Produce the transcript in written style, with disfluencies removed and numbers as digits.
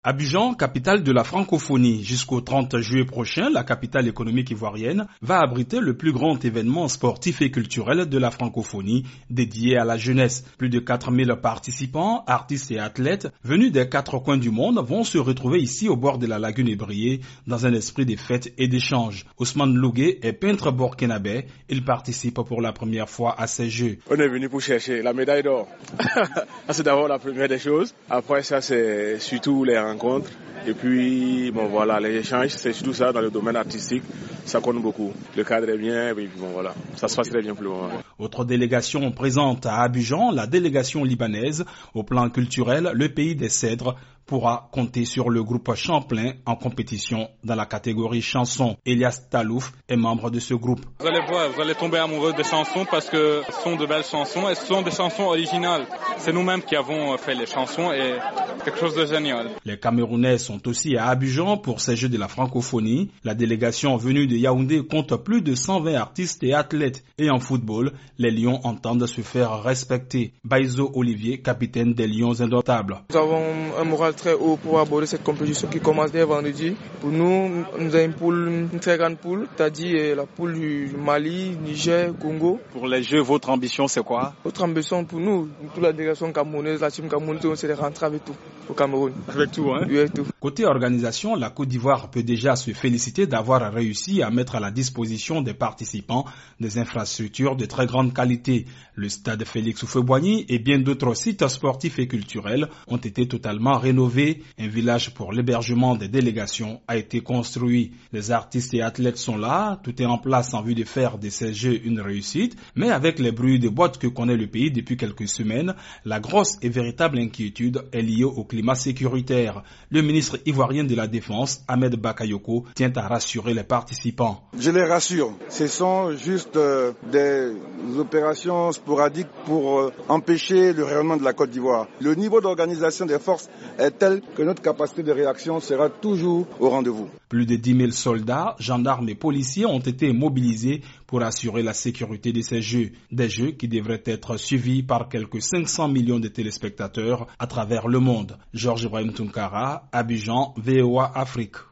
Abidjan, capitale de la francophonie. Jusqu'au 30 juillet prochain, la capitale économique ivoirienne va abriter le plus grand événement sportif et culturel de la francophonie dédié à la jeunesse. Plus de 4000 participants, artistes et athlètes venus des 4 coins du monde vont se retrouver ici au bord de la lagune Ébrié dans un esprit de fête et d'échange. Ousmane Lougué est peintre burkinabé. Il participe pour la première fois à ces Jeux. On est venu pour chercher la médaille d'or. C'est d'abord la première des choses. Après ça, c'est surtout les rencontres. Et puis, les échanges, c'est surtout ça dans le domaine artistique. Ça compte beaucoup. Le cadre est bien, et puis ça se passe très bien pour le moment. Autre délégation présente à Abidjan, la délégation libanaise. Au plan culturel, le pays des cèdres pourra compter sur le groupe Champlain en compétition dans la catégorie chansons. Elias Talouf est membre de ce groupe. Vous allez voir, vous allez tomber amoureux des chansons parce que ce sont de belles chansons et ce sont des chansons originales. C'est nous-mêmes qui avons fait les chansons et quelque chose de génial. Les Camerounais sont aussi à Abidjan pour ces Jeux de la francophonie. La délégation venue de Yaoundé compte plus de 120 artistes et athlètes. Et en football, les Lions entendent se faire respecter. Baizo Olivier, capitaine des Lions indomptables. Nous avons un moral très haut pour aborder cette compétition qui commence dès vendredi. Pour nous, nous avons une très grande poule, c'est-à-dire la poule du Mali, Niger, Congo. Pour les Jeux, votre ambition c'est quoi? Notre ambition pour nous, toute la délégation camerounaise, la team camerounaise, c'est de rentrer avec tout au Cameroun. Avec tout, hein? Oui, avec tout. Côté organisation, la Côte d'Ivoire peut déjà se féliciter d'avoir réussi à mettre à la disposition des participants des infrastructures de très grande qualité. Le stade Félix Houphouët-Boigny et bien d'autres sites sportifs et culturels ont été totalement rénovés. Un village pour l'hébergement des délégations a été construit. Les artistes et athlètes sont là, tout est en place en vue de faire de ces Jeux une réussite. Mais avec les bruits de boîtes que connaît le pays depuis quelques semaines, la grosse et véritable inquiétude est liée au climat sécuritaire. Le ministre ivoirien de la Défense, Ahmed Bakayoko, tient à rassurer les participants. Je les rassure, ce sont juste des opérations sporadiques pour empêcher le rayonnement de la Côte d'Ivoire. Le niveau d'organisation des forces est tel que notre capacité de réaction sera toujours au rendez-vous. Plus de 10 000 soldats, gendarmes et policiers ont été mobilisés pour assurer la sécurité de ces Jeux. Des Jeux qui devraient être suivis par quelques 500 millions de téléspectateurs à travers le monde. Georges Ibrahim Tounkara, Abidjan, VOA Afrique.